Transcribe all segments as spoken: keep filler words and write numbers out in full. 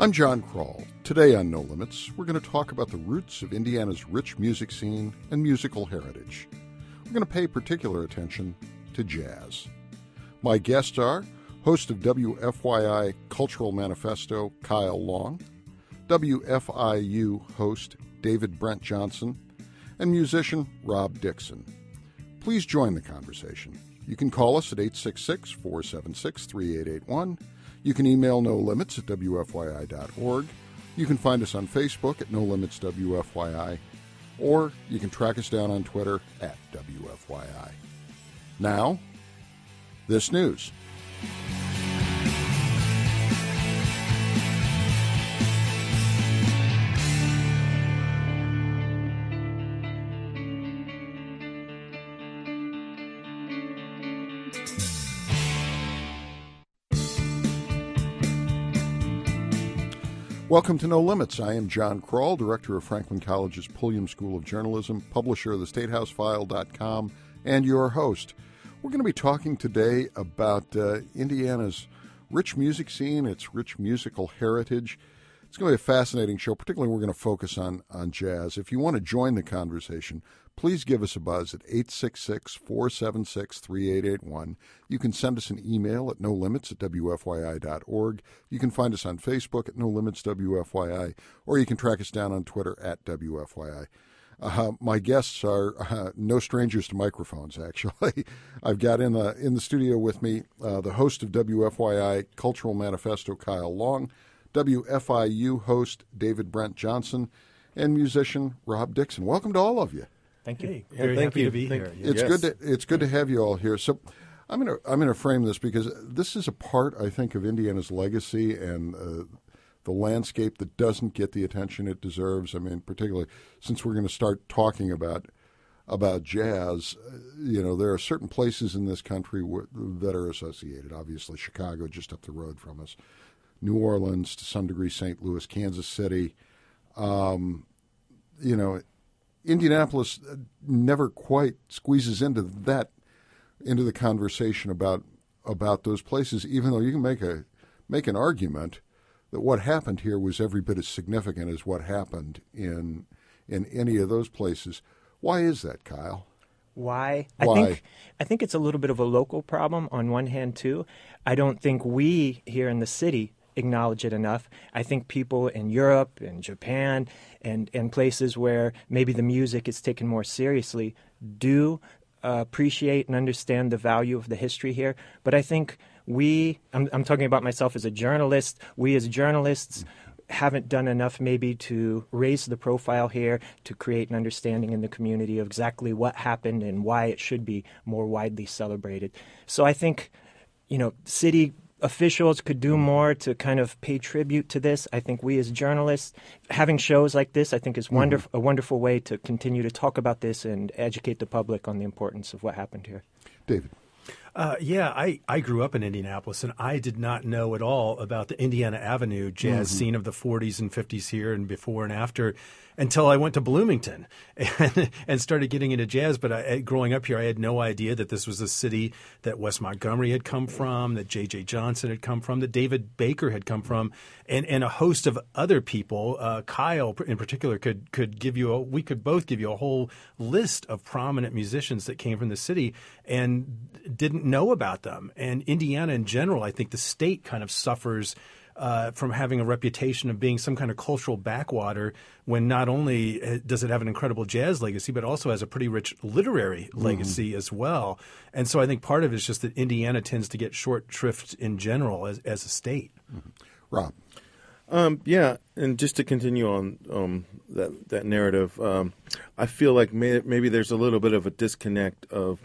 I'm John Kroll. Today on No Limits, we're going to talk about the roots of Indiana's rich music scene and musical heritage. We're going to pay particular attention to jazz. My guests are host of W F Y I Cultural Manifesto, Kyle Long, W F I U host David Brent Johnson, and musician Rob Dixon. Please join the conversation. You can call us at eight six six, four seven six, three eight eight one. You can email no limits at W F Y I dot org. You can find us on Facebook at No Limits W F Y I, or you can track us down on Twitter at W F Y I. Now, this news. Welcome to No Limits. I am John Kroll, director of Franklin College's Pulliam School of Journalism, publisher of the State House File dot com, and your host. We're going to be talking today about uh, Indiana's rich music scene, its rich musical heritage. It's going to be a fascinating show. Particularly, we're going to focus on, on jazz. If you want to join the conversation, please give us a buzz at eight six six, four seven six, three eight eight one. You can send us an email at no limits at W F Y I dot org. You can find us on Facebook at No Limits W F Y I, or you can track us down on Twitter at W F Y I. Uh, my guests are uh, no strangers to microphones, actually. I've got in the, in the studio with me uh, the host of W F Y I Cultural Manifesto, Kyle Long, W F I U host David Brent Johnson, and musician Rob Dixon. Welcome to all of you. Thank you. Hey, Very thank happy you. to be Thank here. It's Yes. good to it's good to have you all here. So I'm going to I'm going to frame this because this is a part, I think, of Indiana's legacy and uh, the landscape that doesn't get the attention it deserves. I mean, particularly since we're going to start talking about about jazz, uh, you know, there are certain places in this country where, that are associated. Obviously, Chicago, just up the road from us, New Orleans, to some degree, Saint Louis, Kansas City. Um, you know. Indianapolis never quite squeezes into that into the conversation about about those places, even though you can make a make an argument that what happened here was every bit as significant as what happened in in any of those places. Why is that, Kyle? Why? Why? I think I think it's a little bit of a local problem on one hand too. I don't think we here in the city acknowledge it enough. I think people in Europe and Japan and, and places where maybe the music is taken more seriously do uh, appreciate and understand the value of the history here. But I think we, I'm, I'm talking about myself as a journalist, we as journalists haven't done enough maybe to raise the profile here, to create an understanding in the community of exactly what happened and why it should be more widely celebrated. So I think, you know, city officials could do more to kind of pay tribute to this. I think we as journalists, having shows like this, I think is wonderful, mm-hmm. a wonderful way to continue to talk about this and educate the public on the importance of what happened here. David. Uh, yeah, I, I grew up in Indianapolis, and I did not know at all about the Indiana Avenue jazz mm-hmm. scene of the forties and fifties here and before and after until I went to Bloomington and, and started getting into jazz. But I, growing up here, I had no idea that this was a city that Wes Montgomery had come from, that J J Johnson had come from, that David Baker had come from, and, and a host of other people. Uh, Kyle, in particular, could could give you a, we could both give you a whole list of prominent musicians that came from the city and didn't know about them. And Indiana in general, I think the state kind of suffers uh, from having a reputation of being some kind of cultural backwater when not only does it have an incredible jazz legacy, but also has a pretty rich literary legacy mm-hmm. as well. And so I think part of it is just that Indiana tends to get short shrift in general as, as a state. Mm-hmm. Rob. Um, yeah, and just to continue on um, that that narrative, um, I feel like may, maybe there's a little bit of a disconnect of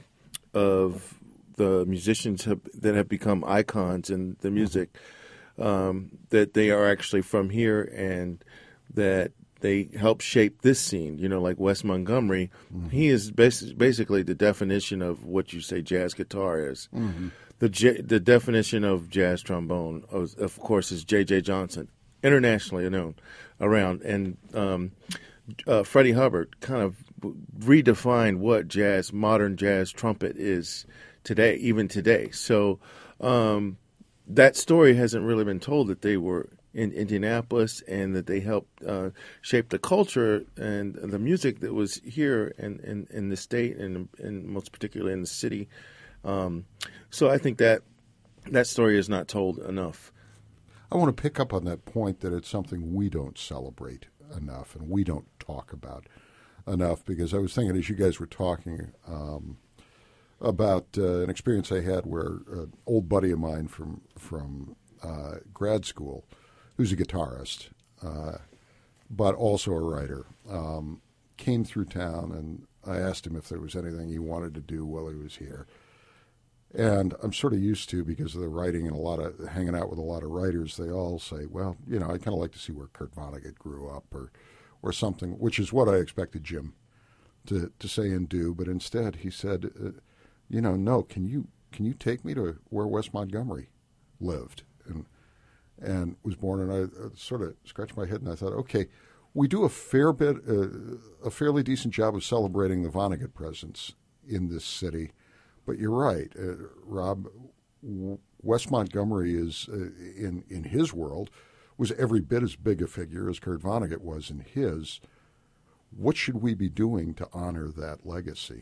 of the musicians have, that have become icons in the music, um, that they are actually from here and that they help shape this scene. You know, like Wes Montgomery, mm-hmm. he is bas- basically the definition of what you say jazz guitar is. Mm-hmm. The J- the definition of jazz trombone, of, of course, is J J Johnson, internationally known around. And um, uh, Freddie Hubbard kind of redefined what jazz, modern jazz trumpet is today, even today. So um, that story hasn't really been told, that they were in Indianapolis, and that they helped uh, shape the culture and the music that was here in, in, in the state and, and most particularly in the city. Um, so I think that that story is not told enough. I want to pick up on that point that it's something we don't celebrate enough and we don't talk about enough, because I was thinking as you guys were talking um, about uh, an experience I had where an old buddy of mine from, from uh, grad school, who's a guitarist, uh, but also a writer, um, came through town, and I asked him if there was anything he wanted to do while he was here. And I'm sort of used to, because of the writing and a lot of hanging out with a lot of writers, they all say, well, you know, I kind of like to see where Kurt Vonnegut grew up or or something, which is what I expected Jim to, to say and do. But instead he said, uh, you know, no, can you can you take me to where Wes Montgomery lived and and was born? And I uh, sort of scratched my head and I thought, okay, we do a fair bit, uh, a fairly decent job of celebrating the Vonnegut presence in this city. But you're right, uh, Rob. Wes Montgomery is, uh, in in his world, was every bit as big a figure as Kurt Vonnegut was in his. What should we be doing to honor that legacy?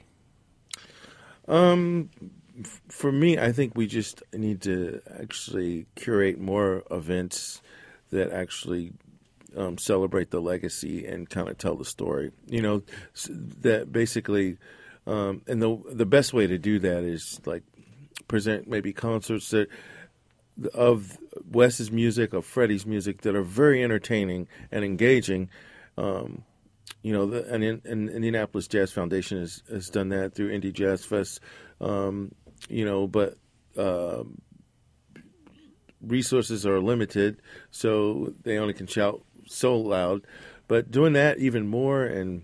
Um, f- for me, I think we just need to actually curate more events that actually um, celebrate the legacy and kind of tell the story. You know, that basically. Um, and the the best way to do that is like present maybe concerts that of Wes's music, of Freddie's music, that are very entertaining and engaging. Um, you know, the, and, in, and Indianapolis Jazz Foundation has, has done that through Indie Jazz Fest. Um, you know, but uh, resources are limited, so they only can shout so loud. But doing that even more, and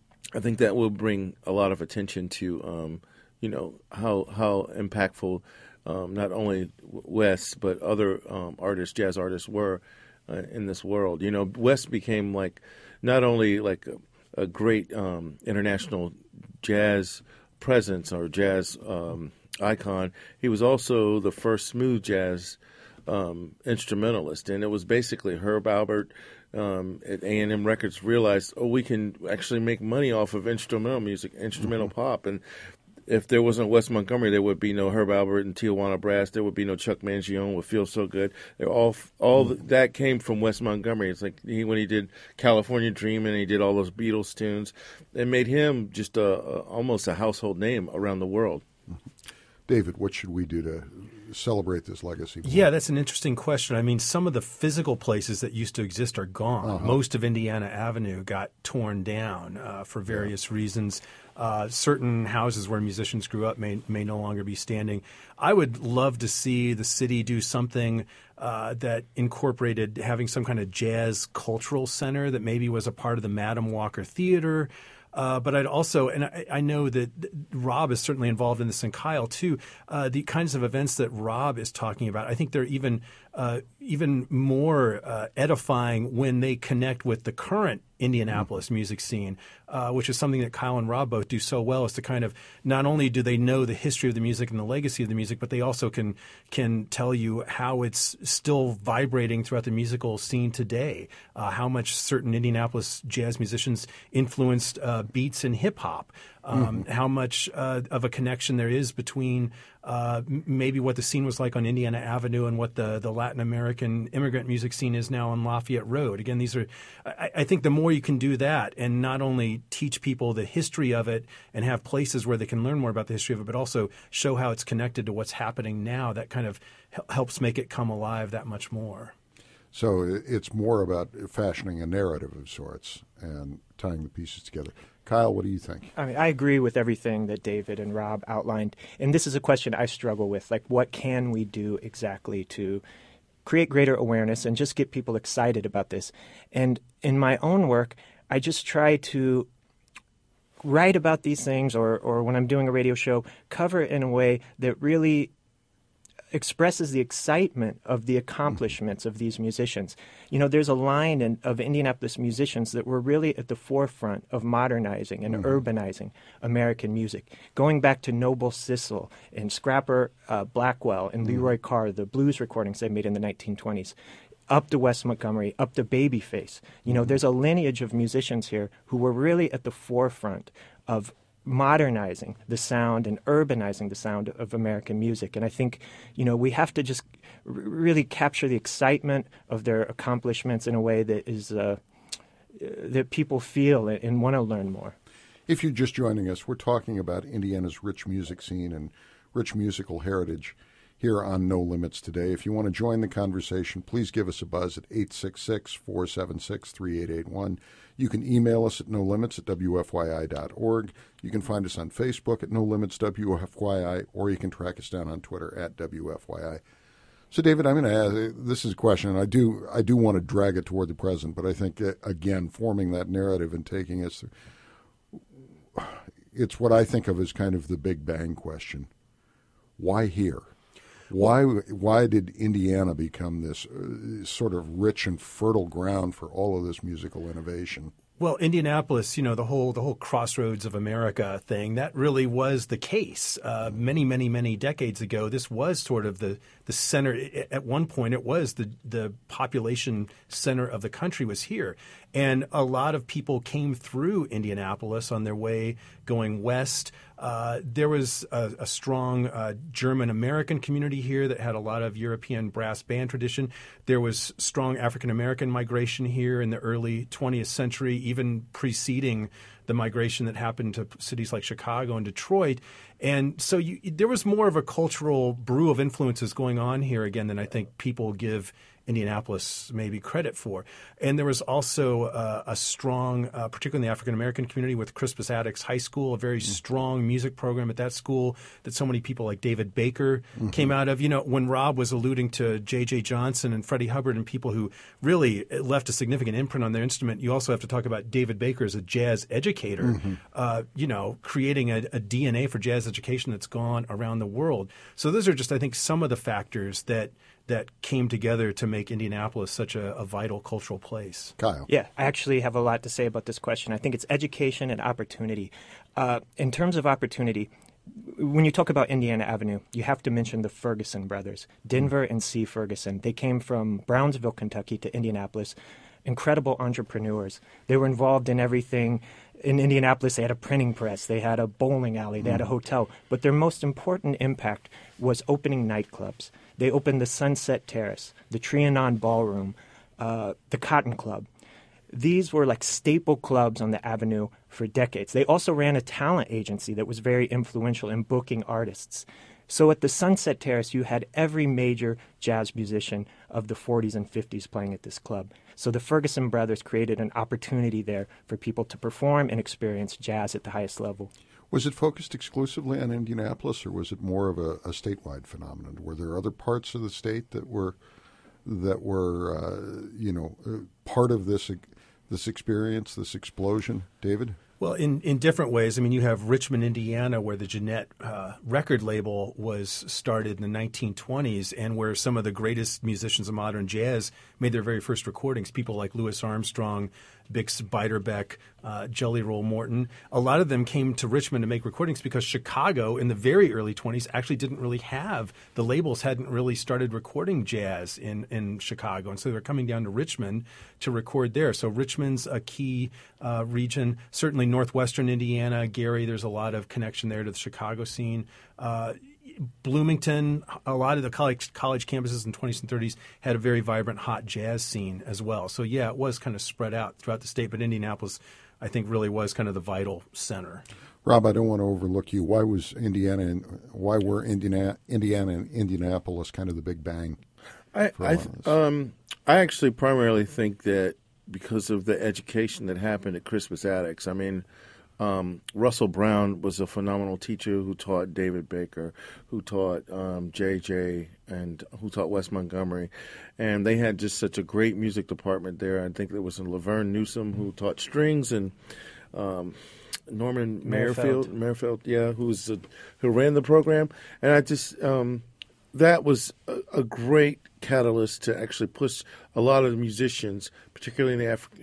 I think that will bring a lot of attention to, um, you know, how how impactful um, not only Wes but other um, artists, jazz artists, were uh, in this world. You know, Wes became like not only like a, a great um, international jazz presence or jazz um, icon, he was also the first smooth jazz um, instrumentalist, and it was basically Herb Alpert. Um, at A and M Records realized, oh, we can actually make money off of instrumental music, instrumental mm-hmm. pop. And if there wasn't Wes Montgomery, there would be no Herb Alpert and Tijuana Brass. There would be no Chuck Mangione with Feel So Good. They're all all mm-hmm. that came from Wes Montgomery. It's like he, when he did California Dreamin', he did all those Beatles tunes. It made him just a, a, almost a household name around the world. Mm-hmm. David, what should we do to celebrate this legacy? Yeah, that's an interesting question. I mean, some of the physical places that used to exist are gone. Uh-huh. Most of Indiana Avenue got torn down uh, for various yeah. reasons. Uh, certain houses where musicians grew up may may no longer be standing. I would love to see the city do something uh, that incorporated having some kind of jazz cultural center that maybe was a part of the Madam Walker Theater. Uh, but I'd also, and I, I know that Rob is certainly involved in this, and Kyle too, uh, the kinds of events that Rob is talking about, I think they're even uh, even more uh, edifying when they connect with the current Indianapolis mm-hmm. music scene, uh, which is something that Kyle and Rob both do so well, is to kind of not only do they know the history of the music and the legacy of the music, but they also can can tell you how it's still vibrating throughout the musical scene today, uh, how much certain Indianapolis jazz musicians influenced uh, beats and hip hop, um, mm-hmm. how much uh, of a connection there is between uh, maybe what the scene was like on Indiana Avenue and what the, the Latin American immigrant music scene is now on Lafayette Road. Again, these are, I, I think the more you can do that and not only teach people the history of it and have places where they can learn more about the history of it, but also show how it's connected to what's happening now, that kind of helps make it come alive that much more. So it's more about fashioning a narrative of sorts and tying the pieces together. Kyle, what do you think? I mean, I agree with everything that David and Rob outlined. And this is a question I struggle with. Like, what can we do exactly to create greater awareness and just get people excited about this? And in my own work, I just try to write about these things, or, or when I'm doing a radio show, cover it in a way that really expresses the excitement of the accomplishments of these musicians. You know, there's a line in, of Indianapolis musicians that were really at the forefront of modernizing and mm-hmm. urbanizing American music. Going back to Noble Sissle and Scrapper uh, Blackwell and mm-hmm. Leroy Carr, the blues recordings they made in the nineteen twenties. up to Wes Montgomery, up to Babyface. You know, there's a lineage of musicians here who were really at the forefront of modernizing the sound and urbanizing the sound of American music. And I think, you know, we have to just r- really capture the excitement of their accomplishments in a way that is uh, that people feel and, and want to learn more. If you're just joining us, we're talking about Indiana's rich music scene and rich musical heritage here on No Limits today. If you want to join the conversation, please give us a buzz at eight six six, four seven six, three eight eight one. You can email us at no limits at w f y i dot org. You can find us on Facebook at No Limits W F Y I, or you can track us down on Twitter at W F Y I. So, David, I'm going to ask, this is a question, and I do, I do want to drag it toward the present, but I think, uh, again, forming that narrative and taking us through, it's what I think of as kind of the Big Bang question. Why here? Why why did Indiana become this uh, sort of rich and fertile ground for all of this musical innovation? Well, Indianapolis, you know, the whole the whole crossroads of America thing, that really was the case. Uh, many, many, many decades ago, this was sort of the, the center. At one point, it was the, the population center of the country was here. And a lot of people came through Indianapolis on their way going west. Uh, there was a, a strong uh, German-American community here that had a lot of European brass band tradition. There was strong African-American migration here in the early twentieth century, even preceding the migration that happened to cities like Chicago and Detroit. And so you, there was more of a cultural brew of influences going on here, again, than I think people give Indianapolis maybe credit for. And there was also uh, a strong, uh, particularly in the African-American community, with Crispus Attucks High School, a very mm-hmm. strong music program at that school that so many people like David Baker mm-hmm. came out of. You know, when Rob was alluding to J J Johnson and Freddie Hubbard and people who really left a significant imprint on their instrument, you also have to talk about David Baker as a jazz educator, mm-hmm. uh, you know, creating a, a D N A for jazz education that's gone around the world. So those are just, I think, some of the factors that that came together to make Indianapolis such a, a vital cultural place. Kyle. Yeah, I actually have a lot to say about this question. I think it's education and opportunity. Uh, in terms of opportunity, when you talk about Indiana Avenue, you have to mention the Ferguson brothers, Denver and C. Ferguson. They came from Brownsville, Kentucky to Indianapolis. Incredible entrepreneurs. They were involved in everything. In Indianapolis, they had a printing press, they had a bowling alley, they had a hotel. But their most important impact was opening nightclubs. They opened the Sunset Terrace, the Trianon Ballroom, uh, the Cotton Club. These were like staple clubs on the Avenue for decades. They also ran a talent agency that was very influential in booking artists. So at the Sunset Terrace, you had every major jazz musician of the forties and fifties playing at this club. So the Ferguson brothers created an opportunity there for people to perform and experience jazz at the highest level. Was it focused exclusively on Indianapolis, or was it more of a, a statewide phenomenon? Were there other parts of the state that were that were uh, you know uh, part of this this experience, this explosion, David? Well, in, in different ways. I mean, you have Richmond, Indiana, where the Jeanette uh, record label was started in the nineteen twenties and where some of the greatest musicians of modern jazz made their very first recordings. People like Louis Armstrong, Bix Beiderbecke, uh, Jelly Roll Morton. A lot of them came to Richmond to make recordings because Chicago in the very early twenties actually didn't really have, the labels hadn't really started recording jazz in, in Chicago. And so they're coming down to Richmond to record there. So Richmond's a key uh, region. Certainly northwestern Indiana, Gary, there's a lot of connection there to the Chicago scene. Uh, Bloomington, a lot of the college college campuses in the twenties and thirties had a very vibrant hot jazz scene as well. So, yeah, it was kind of spread out throughout the state, but Indianapolis, I think, really was kind of the vital center. Rob, I don't want to overlook you. Why was Indiana and why were Indiana, Indiana and Indianapolis kind of the big bang? I I, um, I actually primarily think that because of the education that happened at Crispus Attucks. I mean, Um, Russell Brown was a phenomenal teacher who taught David Baker, who taught um, J J, and who taught Wes Montgomery. And they had just such a great music department there. I think there was a Laverne Newsom who taught strings, and um, Norman Merrifield, Merrifield, yeah, who's a, who ran the program. And I just um, that was a, a great catalyst to actually push a lot of the musicians, particularly in the African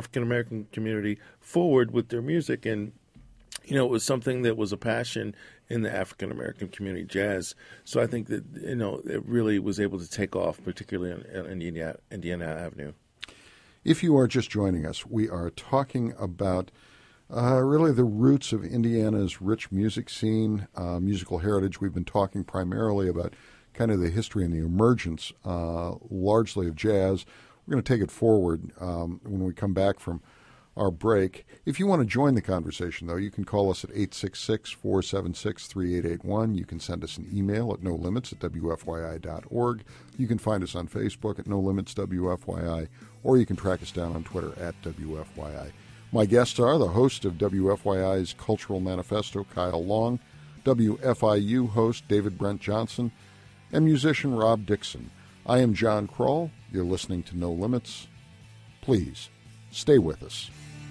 African-American community, forward with their music. And, you know, it was something that was a passion in the African American community, jazz. So I think that, you know, it really was able to take off, particularly in, in Indiana, Indiana Avenue. If you are just joining us, we are talking about uh, really the roots of Indiana's rich music scene, uh, musical heritage. We've been talking primarily about kind of the history and the emergence, uh, largely of jazz. We're going to take it forward um, when we come back from our break. If you want to join the conversation, though, you can call us at eight six six, four seven six, three eight eight one. You can send us an email at no limits at w f y i dot org. You can find us on Facebook at no limits w f y i, or you can track us down on Twitter at w f y i. My guests are the host of W F Y I's Cultural Manifesto, Kyle Long, W F I U host David Brent Johnson, and musician Rob Dixon. I am John Kroll. You're listening to No Limits. Please stay with us.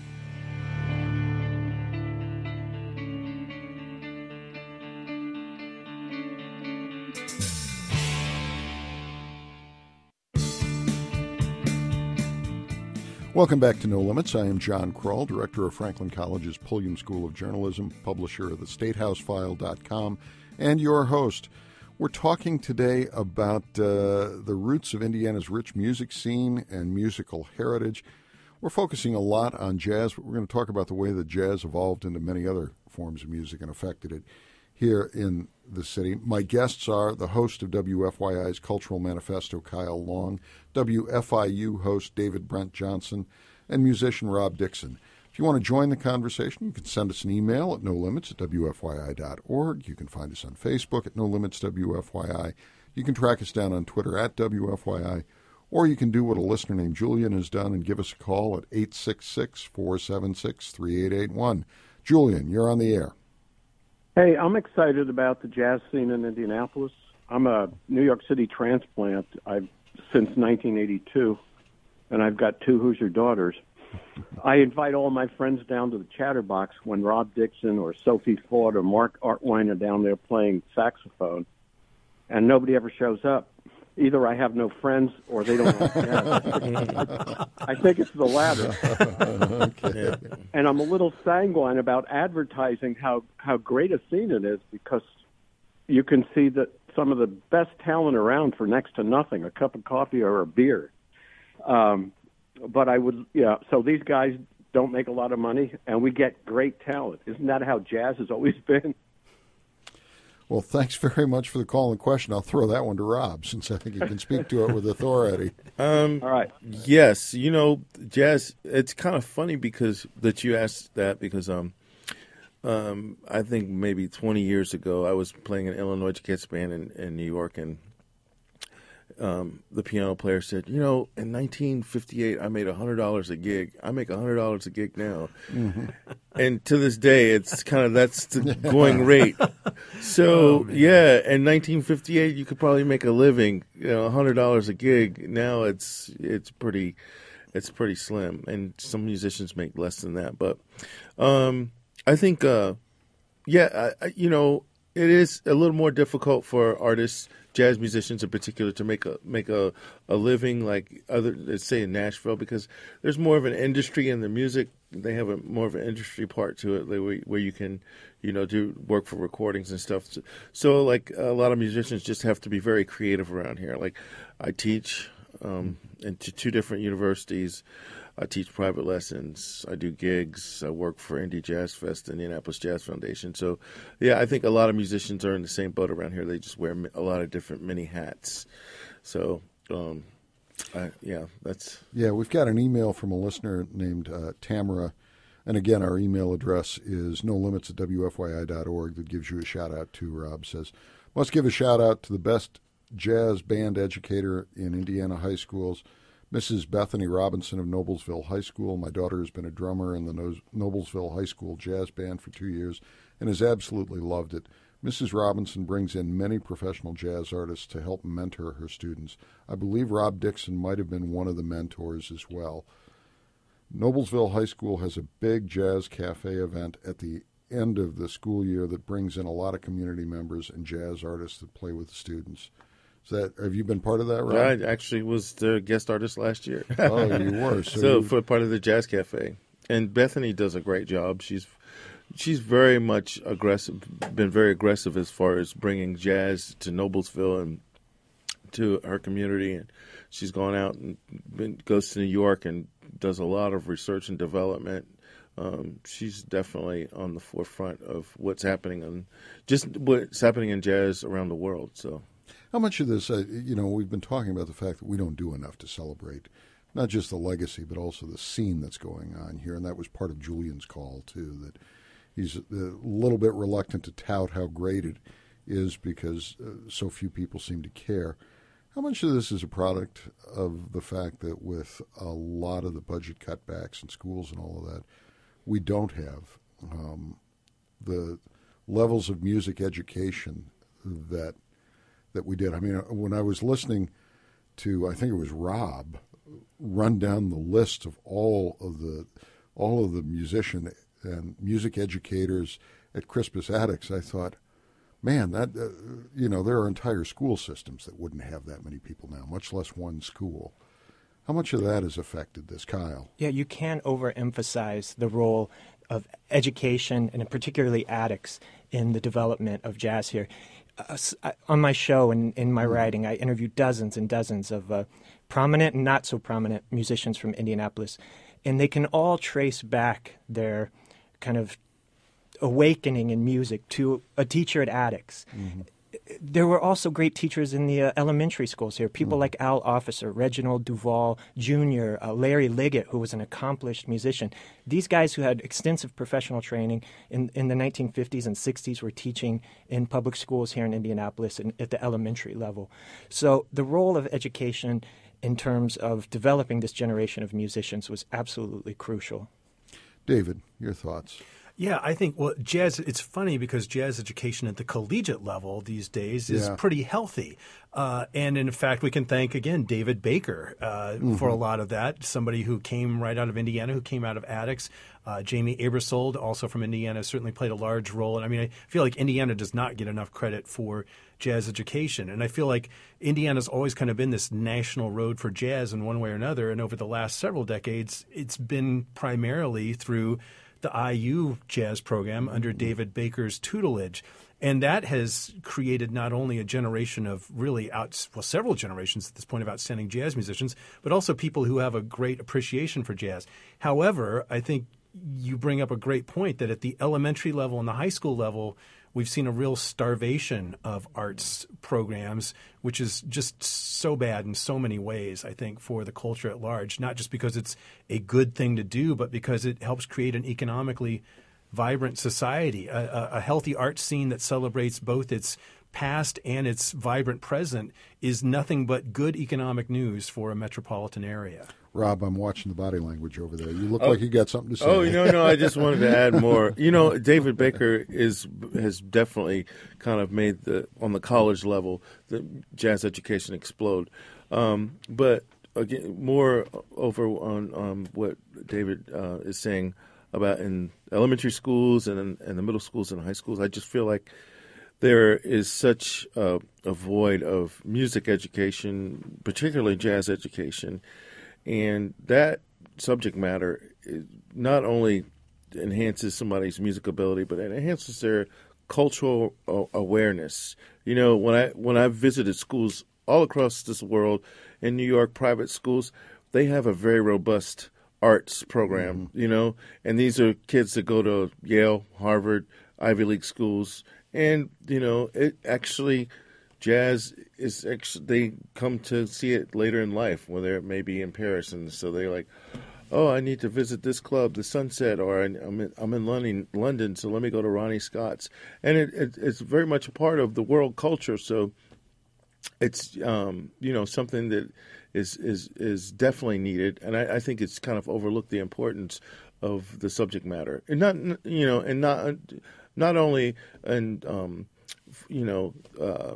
Welcome back to No Limits. I am John Kroll, director of Franklin College's Pulliam School of Journalism, publisher of the state house file dot com, and your host. We're talking today about uh, the roots of Indiana's rich music scene and musical heritage. We're focusing a lot on jazz, but we're going to talk about the way that jazz evolved into many other forms of music and affected it here in the city. My guests are the host of W F Y I's Cultural Manifesto, Kyle Long, W F I U host David Brent Johnson, and musician Rob Dixon. If you want to join the conversation, you can send us an email at no limits at w f y i dot org. You can find us on Facebook at no limits w f y i. You can track us down on Twitter at W F Y I, or you can do what a listener named Julian has done and give us a call at eight six six, four seven six, three eight eight one. Julian, you're on the air. Hey, I'm excited about the jazz scene in Indianapolis. I'm a New York City transplant I've since nineteen eighty-two, and I've got two Hoosier daughters. I invite all my friends down to the Chatterbox when Rob Dixon or Sophie Ford or Mark Artwine are down there playing saxophone, and nobody ever shows up. Either I have no friends or they don't like jazz. I think it's the latter. Okay. And I'm a little sanguine about advertising how, how great a scene it is, because you can see that some of the best talent around for next to nothing, a cup of coffee or a beer. Um, but I would, yeah, so these guys don't make a lot of money, and we get great talent. Isn't that how jazz has always been? Well, thanks very much for the call and question. I'll throw that one to Rob, since I think he can speak to it with authority. Um, All right. Yes, you know, jazz. It's kind of funny because that you asked that because um, um, I think maybe twenty years ago I was playing an Illinois Jazz band in, in New York, and um, the piano player said, "You know, in nineteen fifty-eight I made a hundred dollars a gig. I make a hundred dollars a gig now." Mm-hmm. And to this day, it's kind of that's the going rate. So, oh, yeah, in nineteen fifty-eight, you could probably make a living, you know, a hundred dollars a gig. Now it's it's pretty it's pretty slim, and some musicians make less than that. But um, I think, uh, yeah, I, I, you know, it is a little more difficult for artists, jazz musicians in particular, to make a make a, a living like other, let's say in Nashville, because there's more of an industry in the music. They have a more of an industry part to it, where, where you can, you know, do work for recordings and stuff. So, so, like, a lot of musicians just have to be very creative around here. Like, I teach um, in t- two different universities. I teach private lessons. I do gigs. I work for Indie Jazz Fest, Indianapolis Jazz Foundation. So, yeah, I think a lot of musicians are in the same boat around here. They just wear a lot of different mini hats. So, um Uh, yeah, that's... Yeah, we've got an email from a listener named uh, Tamara. And again, our email address is no limits at w f y i dot org. That gives you a shout-out to, Rob says, must give a shout-out to the best jazz band educator in Indiana high schools, Missus Bethany Robinson of Noblesville High School. My daughter has been a drummer in the no- Noblesville High School jazz band for two years and has absolutely loved it. Missus Robinson brings in many professional jazz artists to help mentor her students. I believe Rob Dixon might have been one of the mentors as well. Noblesville High School has a big jazz cafe event at the end of the school year that brings in a lot of community members and jazz artists that play with the students. Is that, have you been part of that, Rob? I actually was the guest artist last year. Oh, you were. So, so you... for part of the Jazz Cafe. And Bethany does a great job. She's she's very much aggressive, been very aggressive as far as bringing jazz to Noblesville and to her community. And she's gone out and been, goes to New York and does a lot of research and development. Um, she's definitely on the forefront of what's happening and just what's happening in jazz around the world. So, how much of this, uh, you know, we've been talking about the fact that we don't do enough to celebrate not just the legacy, but also the scene that's going on here. And that was part of Julian's call, too, that he's a little bit reluctant to tout how great it is because uh, so few people seem to care. How much of this is a product of the fact that with a lot of the budget cutbacks in schools and all of that, we don't have um, the levels of music education that that we did? I mean, when I was listening to, I think it was Rob, run down the list of all of the all of the musician and music educators at Crispus Attucks, I thought, man, that uh, you know, there are entire school systems that wouldn't have that many people now, much less one school. How much of that has affected this, Kyle? Yeah, you can't overemphasize the role of education, and particularly Attucks, in the development of jazz here. Uh, on my show and in my writing, I interviewed dozens and dozens of uh, prominent and not so prominent musicians from Indianapolis, and they can all trace back their kind of awakening in music to a teacher at Attucks. Mm-hmm. There were also great teachers in the uh, elementary schools here, people mm-hmm. like Al Officer, Reginald Duvall Junior, uh, Larry Liggett, who was an accomplished musician. These guys who had extensive professional training in, in the nineteen fifties and sixties were teaching in public schools here in Indianapolis and at the elementary level. So the role of education in terms of developing this generation of musicians was absolutely crucial. David, your thoughts? Yeah, I think, well, jazz, it's funny because jazz education at the collegiate level these days is yeah. pretty healthy. Uh, and in fact, we can thank, again, David Baker uh, mm-hmm. for a lot of that, somebody who came right out of Indiana, who came out of Attucks. Uh, Jamie Aebersold, also from Indiana, certainly played a large role. And I mean, I feel like Indiana does not get enough credit for jazz education. And I feel like Indiana's always kind of been this national road for jazz in one way or another. And over the last several decades, it's been primarily through the I U jazz program under David Baker's tutelage. And that has created not only a generation of really out, well, several generations at this point of outstanding jazz musicians, but also people who have a great appreciation for jazz. However, I think you bring up a great point that at the elementary level and the high school level, we've seen a real starvation of arts programs, which is just so bad in so many ways, I think, for the culture at large, not just because it's a good thing to do, but because it helps create an economically vibrant society, a, a healthy arts scene that celebrates both its past and its vibrant present is nothing but good economic news for a metropolitan area. Rob, I'm watching the body language over there. You look oh, like you got something to say. Oh, no, no, I just wanted to add more. You know, David Baker is has definitely kind of made the, on the college level, the jazz education explode. Um, but again, more over on um, what David uh, is saying about in elementary schools and in, and the middle schools and high schools, I just feel like there is such a, a void of music education, particularly jazz education. And that subject matter not only enhances somebody's music ability, but it enhances their cultural awareness. You know, when I when I've visited schools all across this world, in New York, private schools, they have a very robust arts program, mm-hmm. you know, and these are kids that go to Yale, Harvard, Ivy League schools, and, you know, it actually... Jazz is actually, they come to see it later in life when they're maybe in Paris, and so they're like, oh, I need to visit this club, the Sunset, or I'm in, I'm in London, London, so let me go to Ronnie Scott's. And it, it, it's very much a part of the world culture, so it's, um, you know, something that is, is, is definitely needed, and I, I think it's kind of overlooked the importance of the subject matter. And not, you know, and not, not only, and, um, you know, uh,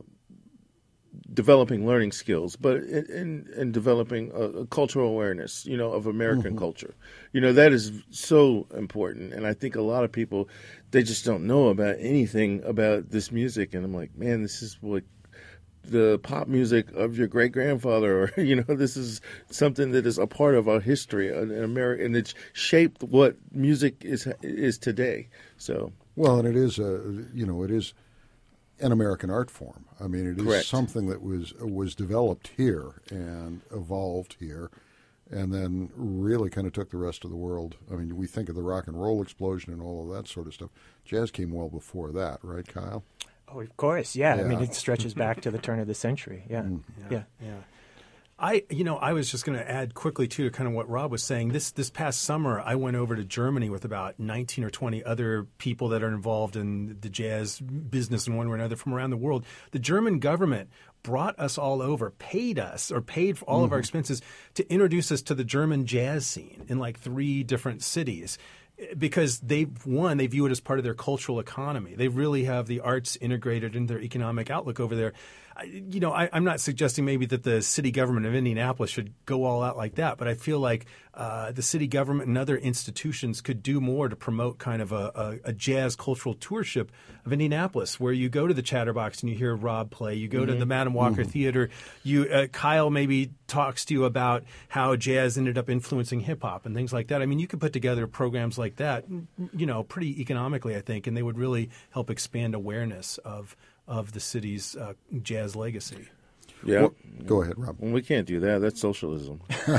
developing learning skills, but in, in, in developing a, a cultural awareness, you know, of American mm-hmm. culture. You know, that is so important. And I think a lot of people, they just don't know about anything about this music. And I'm like, man, this is what the pop music of your great grandfather, or you know, this is something that is a part of our history in America, and it's shaped what music is is today. So well, and it is a you know it is an American art form. I mean, it is Correct. something that was was developed here and evolved here, and then really kind of took the rest of the world. I mean, we think of the rock and roll explosion and all of that sort of stuff. Jazz came well before that, right, Kyle? Oh, of course, yeah. Yeah. I mean, it stretches back to the turn of the century. Yeah, Mm. yeah. Yeah. yeah. I, you know, I was just going to add quickly too to kind of what Rob was saying. This this past summer, I went over to Germany with about nineteen or twenty other people that are involved in the jazz business in one way or another from around the world. The German government brought us all over, paid us or paid for all Mm-hmm. of our expenses to introduce us to the German jazz scene in like three different cities. Because they, one, they view it as part of their cultural economy. They really have the arts integrated in their economic outlook over there. I, you know, I, I'm not suggesting maybe that the city government of Indianapolis should go all out like that, but I feel like uh, the city government and other institutions could do more to promote kind of a, a, a jazz cultural tourship of Indianapolis, where you go to the Chatterbox and you hear Rob play. You go mm-hmm. to the Madam Walker mm-hmm. Theater. You uh, Kyle maybe talks to you about how jazz ended up influencing hip hop and things like that. I mean, you could put together programs like that, you know, pretty economically, I think, and they would really help expand awareness of of the city's uh, jazz legacy. Yeah. Well, go ahead, Rob. Well, we can't do that. That's socialism.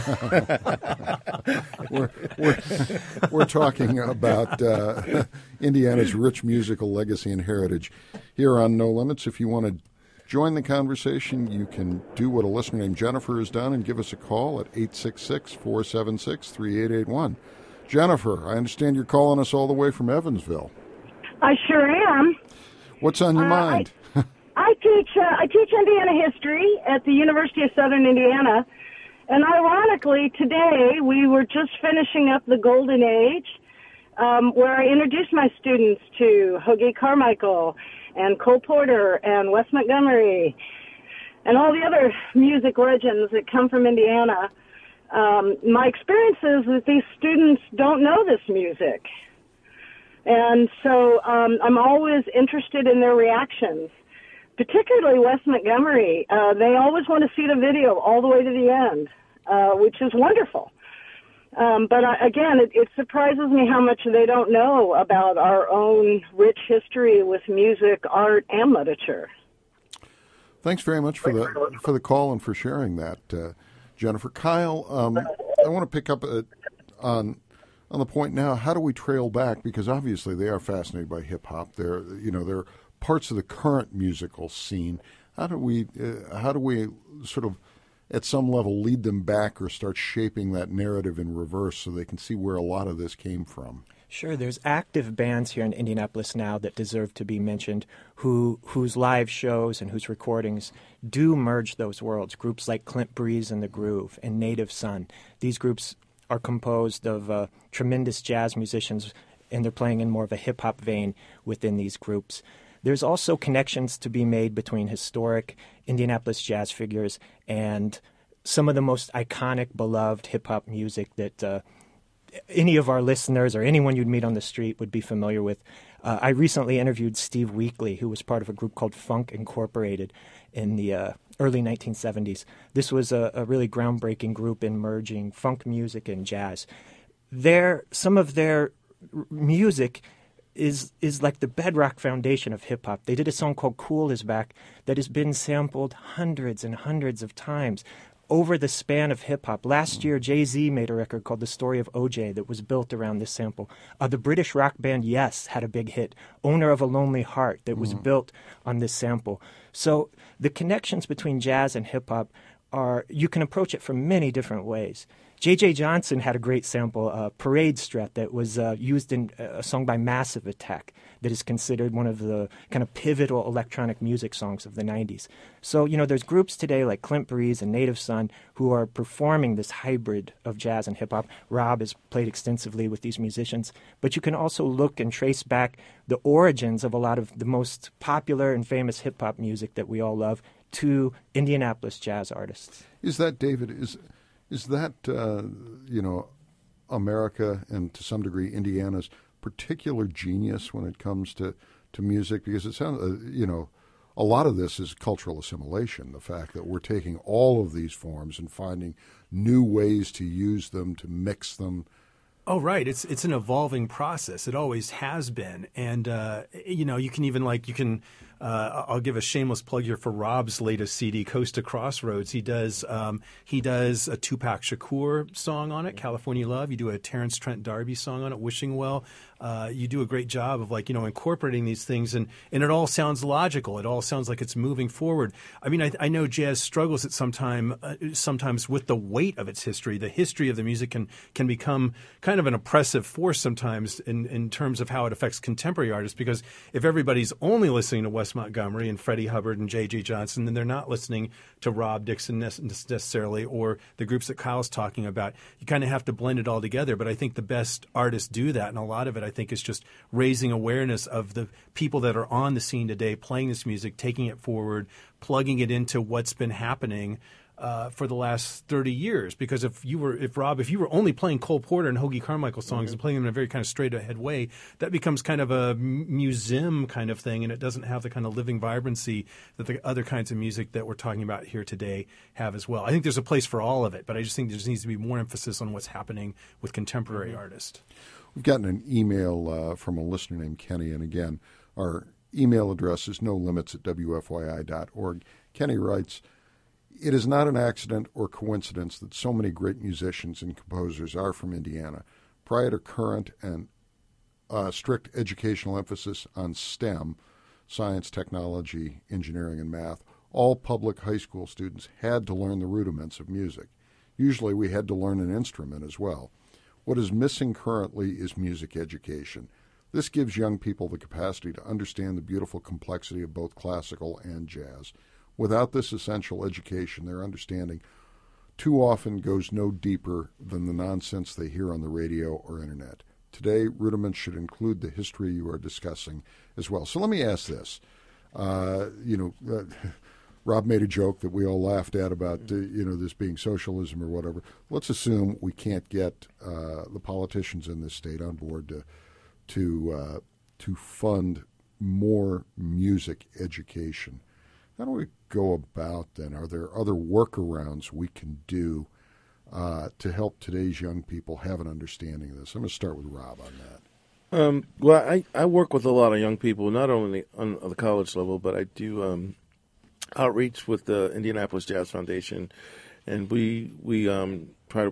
we're, we're, we're talking about uh, Indiana's rich musical legacy and heritage here on No Limits. If you want to join the conversation, you can do what a listener named Jennifer has done and give us a call at eight six six, four seven six, three eight eight one. Jennifer, I understand you're calling us all the way from Evansville. I sure am. What's on your uh, mind? I, I teach uh, I teach Indiana history at the University of Southern Indiana, and ironically, today we were just finishing up the Golden Age, um, where I introduced my students to Hoagie Carmichael and Cole Porter and Wes Montgomery and all the other music legends that come from Indiana. Um, my experience is that these students don't know this music. And so um, I'm always interested in their reactions, particularly Wes Montgomery. Uh, they always want to see the video all the way to the end, uh, which is wonderful. Um, but I, again, it, it surprises me how much they don't know about our own rich history with music, art, and literature. Thanks very much for the for the call and for sharing that, uh, Jennifer. Kyle, um, I want to pick up uh, on on the point now. How do we trail back? Because obviously they are fascinated by hip hop. They're you know they're parts of the current musical scene. How do we uh, how do we sort of at some level lead them back or start shaping that narrative in reverse so they can see where a lot of this came from? Sure, there's active bands here in Indianapolis now that deserve to be mentioned, who whose live shows and whose recordings do merge those worlds. Groups like Clint Breeze and the Groove and Native Son. These groups are composed of uh, tremendous jazz musicians, and they're playing in more of a hip-hop vein within these groups. There's also connections to be made between historic Indianapolis jazz figures and some of the most iconic, beloved hip-hop music that uh, any of our listeners or anyone you'd meet on the street would be familiar with. Uh, I recently interviewed Steve Weekly, who was part of a group called Funk Incorporated in the uh, early nineteen seventies. This was a, a really groundbreaking group in merging funk music and jazz. Their, some of their r- music is is like the bedrock foundation of hip-hop. They did a song called Cool Is Back that has been sampled hundreds and hundreds of times over the span of hip-hop. Last year, Jay-Z made a record called The Story of O J that was built around this sample. Uh, the British rock band Yes had a big hit, Owner of a Lonely Heart, that was mm. built on this sample. So the connections between jazz and hip-hop are, you can approach it from many different ways. J J. Johnson had a great sample, uh, Parade Strut, that was uh, used in a song by Massive Attack that is considered one of the kind of pivotal electronic music songs of the nineties. So, you know, there's groups today like Clint Breeze and Native Son who are performing this hybrid of jazz and hip-hop. Rob has played extensively with these musicians. But you can also look and trace back the origins of a lot of the most popular and famous hip-hop music that we all love to Indianapolis jazz artists. Is that, David, is... Is that, uh, you know, America and to some degree Indiana's particular genius when it comes to, to music? Because it sounds, uh, you know, a lot of this is cultural assimilation, the fact that we're taking all of these forms and finding new ways to use them, to mix them. Oh, right. It's it's an evolving process. It always has been. And, uh, you know, you can even like you can uh, I'll give a shameless plug here for Rob's latest C D, Coast to Crossroads. He does um, he does a Tupac Shakur song on it, California Love. You do a Terrence Trent D'Arby song on it, Wishing Well. Uh, you do a great job of like, you know, incorporating these things, and, and it all sounds logical. It all sounds like it's moving forward. I mean, I, I know jazz struggles at some time, uh, sometimes with the weight of its history. The history of the music can can become kind of an oppressive force sometimes in, in terms of how it affects contemporary artists, because if everybody's only listening to Wes Montgomery and Freddie Hubbard and J J Johnson, then they're not listening to Rob Dixon necessarily, or the groups that Kyle's talking about. You kind of have to blend it all together. But I think the best artists do that, and a lot of it I think is just raising awareness of the people that are on the scene today, playing this music, taking it forward, plugging it into what's been happening uh, for the last thirty years. Because if you were, if Rob, if you were only playing Cole Porter and Hoagie Carmichael songs mm-hmm. and playing them in a very kind of straight ahead way, that becomes kind of a museum kind of thing, and it doesn't have the kind of living vibrancy that the other kinds of music that we're talking about here today have as well. I think there's a place for all of it, but I just think there just needs to be more emphasis on what's happening with contemporary mm-hmm. artists. We've gotten an email uh, from a listener named Kenny, and again, our email address is no limits at w f y i dot org. Kenny writes, "It is not an accident or coincidence that so many great musicians and composers are from Indiana. Prior to current and uh, strict educational emphasis on STEM, science, technology, engineering, and math, all public high school students had to learn the rudiments of music. Usually we had to learn an instrument as well. What is missing currently is music education. This gives young people the capacity to understand the beautiful complexity of both classical and jazz. Without this essential education, their understanding too often goes no deeper than the nonsense they hear on the radio or internet. Today, rudiments should include the history you are discussing as well." So let me ask this. Uh, you know, uh, Rob made a joke that we all laughed at about, uh, you know, this being socialism or whatever. Let's assume we can't get uh, the politicians in this state on board to to uh, to fund more music education. How do we go about then? Are there other workarounds we can do uh, to help today's young people have an understanding of this? I'm going to start with Rob on that. Um, well, I, I work with a lot of young people, not only on the college level, but I do um, outreach with the Indianapolis Jazz Foundation, and we we um, try to,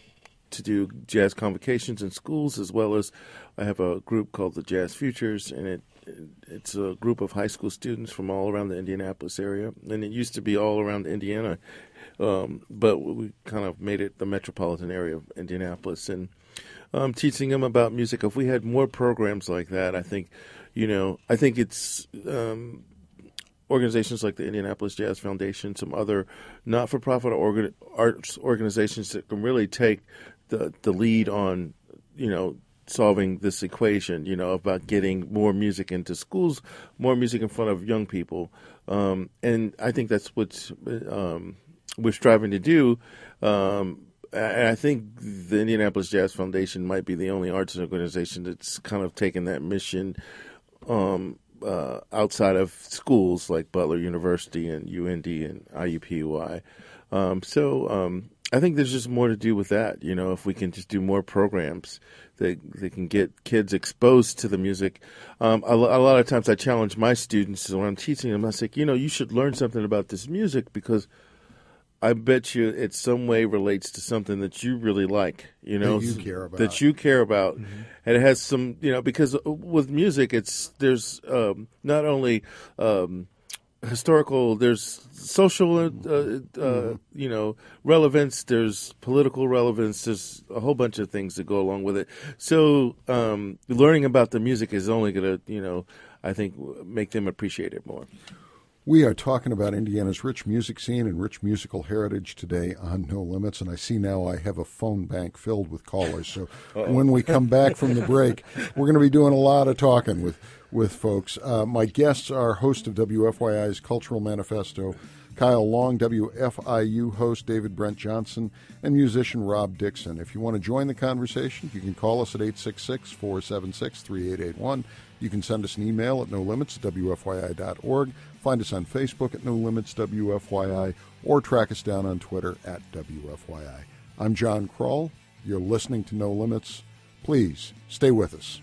to do jazz convocations in schools, as well as I have a group called the Jazz Futures, and it it's a group of high school students from all around the Indianapolis area, and it used to be all around Indiana, um, but we kind of made it the metropolitan area of Indianapolis, and um, teaching them about music. If we had more programs like that, I think, you know, I think it's um, organizations like the Indianapolis Jazz Foundation, some other not-for-profit organ- arts organizations that can really take the the lead on, you know, solving this equation, you know, about getting more music into schools, more music in front of young people. Um, and I think that's what um, we're striving to do. Um, and I think the Indianapolis Jazz Foundation might be the only arts organization that's kind of taken that mission um, uh, outside of schools like Butler University and U N D and I U P U I. Um, so um, I think there's just more to do with that, you know, if we can just do more programs that they can get kids exposed to the music. Um, a, a lot of times I challenge my students when I'm teaching them, I say, you know, you should learn something about this music because I bet you it some way relates to something that you really like, you know, that you care about. That you care about. Mm-hmm. And it has some, you know, because with music, it's there's um, not only um, historical, there's social, uh, uh, mm-hmm. you know, relevance, there's political relevance, there's a whole bunch of things that go along with it. So um, learning about the music is only going to, you know, I think make them appreciate it more. We are talking about Indiana's rich music scene and rich musical heritage today on No Limits, and I see now I have a phone bank filled with callers. So Uh-oh. When we come back from the break, we're going to be doing a lot of talking with, with folks. Uh, my guests are host of W F Y I's Cultural Manifesto, Kyle Long, W F I U host David Brent Johnson, and musician Rob Dixon. If you want to join the conversation, you can call us at eight six six, four seven six, three eight eight one. You can send us an email at no limits at w f y i dot org. Find us on Facebook at No Limits W F Y I or track us down on Twitter at W F Y I. I'm John Kroll. You're listening to No Limits. Please stay with us.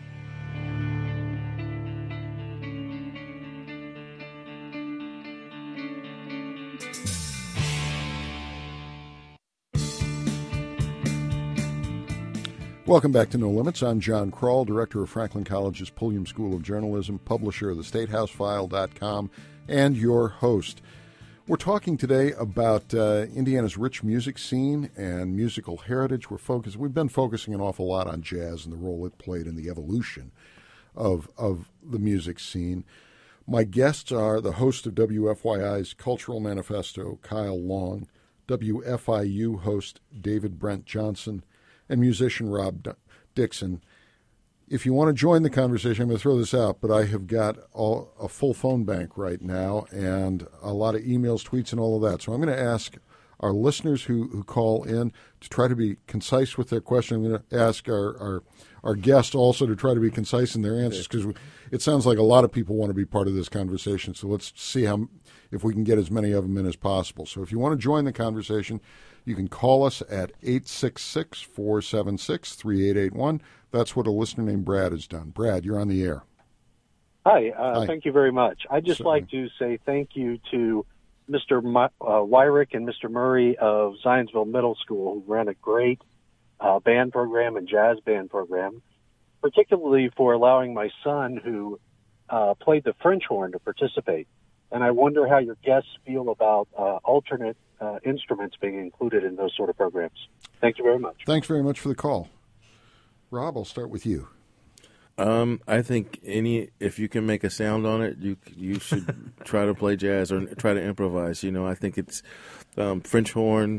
Welcome back to No Limits. I'm John Kroll, director of Franklin College's Pulliam School of Journalism, publisher of the State House File dot com, and your host. We're talking today about uh, Indiana's rich music scene and musical heritage. We're focused, we've been focusing an awful lot on jazz and the role it played in the evolution of, of the music scene. My guests are the host of W F Y I's Cultural Manifesto, Kyle Long, W F I U host David Brent Johnson, and musician Rob D- Dixon. If you want to join the conversation, I'm going to throw this out, but I have got all, a full phone bank right now and a lot of emails, tweets, and all of that. So I'm going to ask our listeners who, who call in to try to be concise with their question. I'm going to ask our, our, our guests also to try to be concise in their answers, because it sounds like a lot of people want to be part of this conversation. So let's see how if we can get as many of them in as possible. So if you want to join the conversation, you can call us at eight six six, four seven six, three eight eight one. That's what a listener named Brad has done. Brad, you're on the air. Hi, uh, Hi. Thank you very much. I'd just Certainly. like to say thank you to Mister M- uh, Wyrick and Mister Murray of Zionsville Middle School, who ran a great uh, band program and jazz band program, particularly for allowing my son, who uh, played the French horn, to participate. And I wonder how your guests feel about uh, alternate uh, instruments being included in those sort of programs. Thank you very much. Thanks very much for the call. Rob, I'll start with you. Um, I think any if you can make a sound on it, you you should try to play jazz or try to improvise. You know, I think it's um, French horn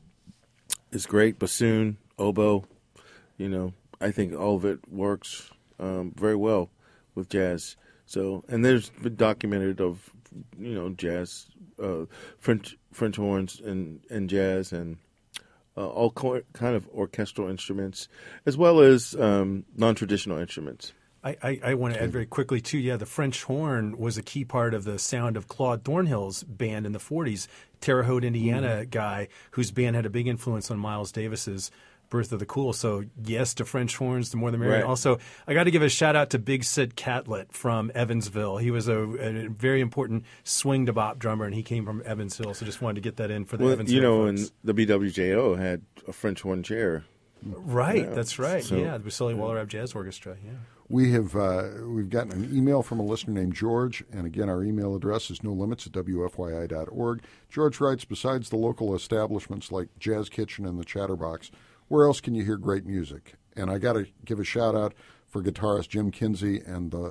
is great, bassoon, oboe. You know, I think all of it works um, very well with jazz. So, and there's been documented of you know jazz, uh, French French horns and and jazz and. Uh, all co- kind of orchestral instruments, as well as um, non-traditional instruments. I, I, I want to add very quickly, too, yeah, the French horn was a key part of the sound of Claude Thornhill's band in the forties, Terre Haute, Indiana mm-hmm. guy whose band had a big influence on Miles Davis's Birth of the Cool. So, yes, to French horns, the more the merrier. Right. Also, I got to give a shout-out to Big Sid Catlett from Evansville. He was a, a very important swing-to-bop drummer, and he came from Evansville, so just wanted to get that in for the well, Evansville you know, folks. and the B W J O had a French horn chair. Right, Yeah. that's right. So, yeah, the Vasily Wallerab Jazz Orchestra, yeah. We have uh, we've gotten an email from a listener named George, and again, our email address is no limits at W F Y I dot org. George writes, besides the local establishments like Jazz Kitchen and the Chatterbox, where else can you hear great music? And I got to give a shout out for guitarist Jim Kinsey and the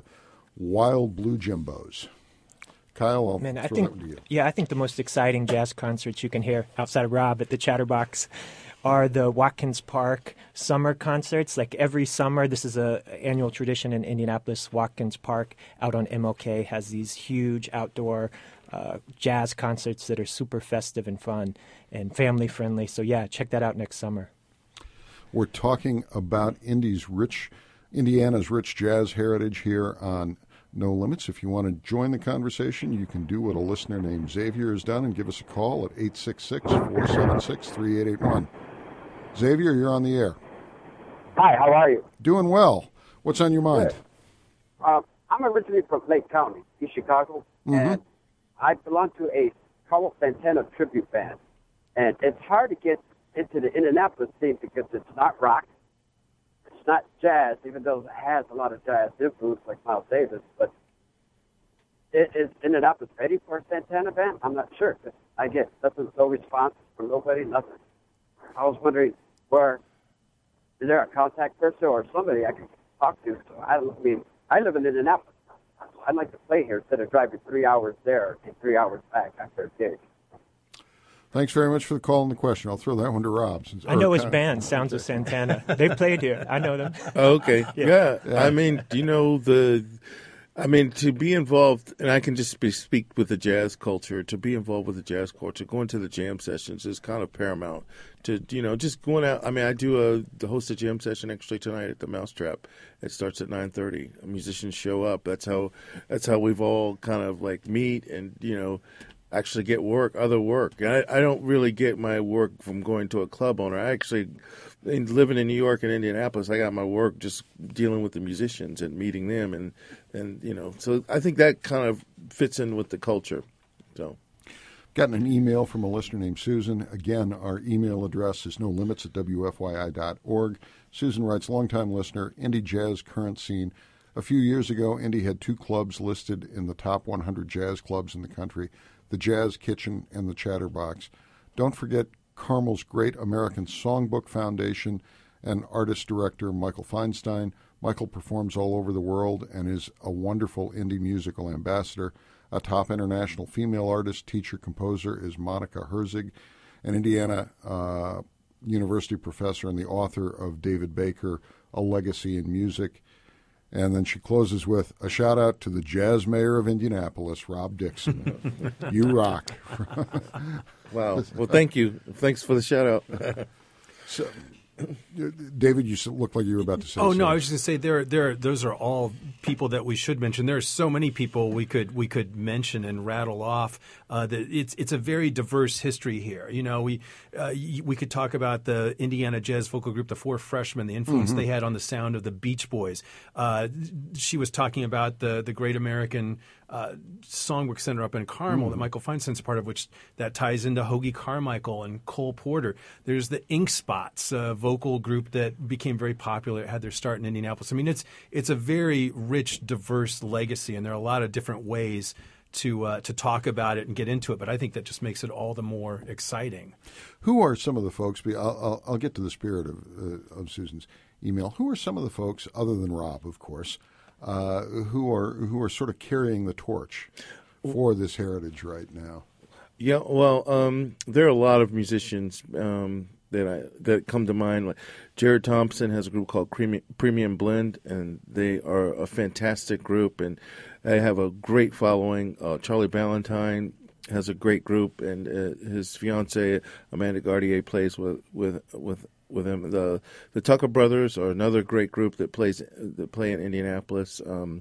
Wild Blue Jimbos. Kyle, I'll Man, I throw think, that one to you. yeah, I think the most exciting jazz concerts you can hear outside of Rob at the Chatterbox are the Watkins Park summer concerts. Like every summer, this is a annual tradition in Indianapolis. Watkins Park out on M L K has these huge outdoor uh, jazz concerts that are super festive and fun and family friendly. So yeah, check that out next summer. We're talking about Indy's rich, Indiana's rich jazz heritage here on No Limits. If you want to join the conversation, you can do what a listener named Xavier has done and give us a call at eight six six, four seven six, three eight eight one. Xavier, you're on the air. Hi, how are you? Doing well. What's on your mind? Good. Um, I'm originally from Lake County, East Chicago, Mm-hmm. and I belong to a Carlos Santana tribute band. And it's hard to get into the Indianapolis scene because it's not rock, it's not jazz, even though it has a lot of jazz influence like Miles Davis. But it, is Indianapolis ready for a Santana band? I'm not sure. I get nothing, no response from nobody, nothing. I was wondering, where is there a contact person or somebody I can talk to? So I, I mean, I live in Indianapolis. I'd like to play here instead of driving three hours there and three hours back after a gig. Thanks very much for the call and the question. I'll throw that one to Rob. Since, I know or, his band, Sounds of Santana. They've played here. I know them. Okay, Yeah. yeah. Yeah. I mean, do you know the I mean, to be involved, and I can just speak, speak with the jazz culture, to be involved with the jazz culture, going to the jam sessions is kind of paramount. To, you know, just going out. I mean, I do a the host a jam session actually tonight at the Mousetrap. It starts at nine thirty. Musicians show up. That's how that's how we've all kind of like meet and, you know, actually get work, other work. I, I don't really get my work from going to a club owner. I actually, in, living in New York and Indianapolis, I got my work just dealing with the musicians and meeting them, and, and you know, so I think that kind of fits in with the culture. So, gotten an email from a listener named Susan. Again, our email address is no limits at w f y i dot org. Susan writes, longtime listener, indie jazz current scene. A few years ago, Indy had two clubs listed in the top one hundred jazz clubs in the country, the Jazz Kitchen and the Chatterbox. Don't forget Carmel's Great American Songbook Foundation and artist-director Michael Feinstein. Michael performs all over the world and is a wonderful indie musical ambassador. A top international female artist, teacher, composer is Monica Herzig, an Indiana uh, University professor and the author of David Baker, A Legacy in Music. And then she closes with a shout-out to the jazz mayor of Indianapolis, Rob Dixon. You rock. Wow. Well, thank you. Thanks for the shout-out. So, David, you look like you were about to say Oh, something. no, I was just going to say there, there, those are all people that we should mention. There are so many people we could we could mention and rattle off. Uh, that it's it's a very diverse history here. You know, we uh, we could talk about the Indiana Jazz Vocal Group, the Four Freshmen, the influence mm-hmm. they had on the sound of the Beach Boys. Uh, she was talking about the the Great American uh, Songbook Center up in Carmel mm. that Michael Feinstein's a part of, which that ties into Hoagie Carmichael and Cole Porter. There's the Ink Spots uh, vocal group that became very popular. It had their start in Indianapolis. I mean, it's it's a very rich, diverse legacy, and there are a lot of different ways to uh, to talk about it and get into it. But I think that just makes it all the more exciting. Who are some of the folks? I'll, I'll, I'll get to the spirit of, uh, of Susan's email. Who are some of the folks, other than Rob, of course, uh, who are who are sort of carrying the torch for this heritage right now? Yeah, well, um, there are a lot of musicians um, that I that come to mind. Like Jared Thompson has a group called Premium, Premium Blend, and they are a fantastic group, and they have a great following. Uh, Charlie Ballantyne has a great group, and uh, his fiancée Amanda Gardier plays with with with with him. The the Tucker Brothers are another great group that plays that play in Indianapolis. Um,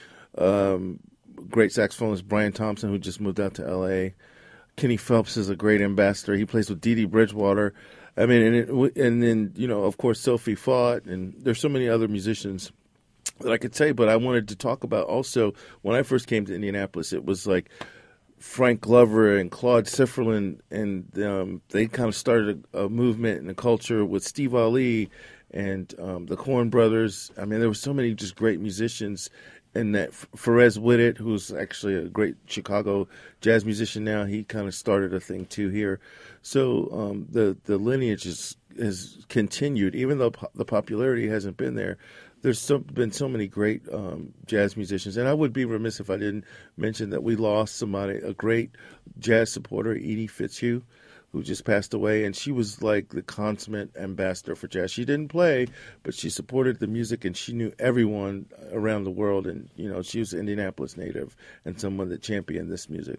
um, great saxophonist Brian Thompson, who just moved out to L A. Kenny Phelps is a great ambassador. He plays with Dee Dee Bridgewater. I mean, and it, and then you know, of course, Sophie Fott, and there's so many other musicians that I could say. But I wanted to talk about also when I first came to Indianapolis, it was like Frank Glover and Claude Sifferlin, and um, they kind of started a, a movement and a culture with Steve Ali and um, the Coen Brothers. I mean, there were so many just great musicians. And that Perez Whitted, who's actually a great Chicago jazz musician now, he kind of started a thing too here. So um, the the lineage is, has continued, even though po- the popularity hasn't been there. There's so, been so many great um, jazz musicians, and I would be remiss if I didn't mention that we lost somebody, a great jazz supporter, Edie Fitzhugh, who just passed away, and she was like the consummate ambassador for jazz. She didn't play, but she supported the music, and she knew everyone around the world, and you know, she was an Indianapolis native and someone that championed this music.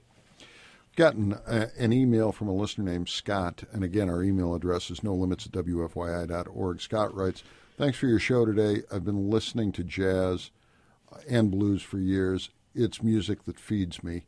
Gotten uh, an email from a listener named Scott, and again, our email address is no limits at w f y i dot org. Scott writes, thanks for your show today. I've been listening to jazz and blues for years. It's music that feeds me.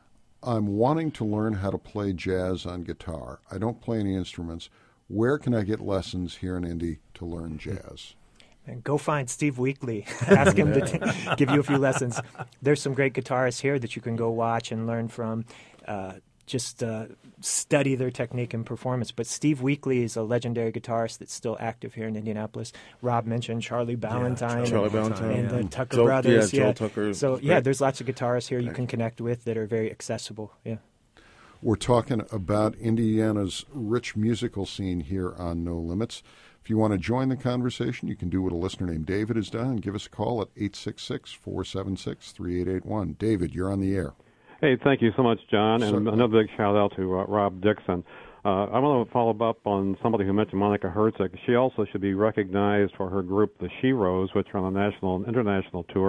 I'm wanting to learn how to play jazz on guitar. I don't play any instruments. Where can I get lessons here in Indy to learn jazz? And go find Steve Weekly. Ask him to t- give you a few lessons. There's some great guitarists here that you can go watch and learn from. Uh, just uh, study their technique and performance. But Steve Weekly is a legendary guitarist that's still active here in Indianapolis. Rob mentioned Charlie Ballantyne, yeah, Charlie and, Ballantyne and yeah. the Tucker Joel, Brothers. Yeah, yeah. Joel Tucker. So, great. yeah, there's lots of guitarists here you can connect with that are very accessible. Yeah. We're talking about Indiana's rich musical scene here on No Limits. If you want to join the conversation, you can do what a listener named David has done and give us a call at eight six six, four seven six, three eight eight one. David, you're on the air. Hey, thank you so much, John, and Certainly. another big shout-out to uh, Rob Dixon. Uh, I want to follow up on somebody who mentioned Monica Herzig. She also should be recognized for her group, the Sheroes, which are on a national and international tour,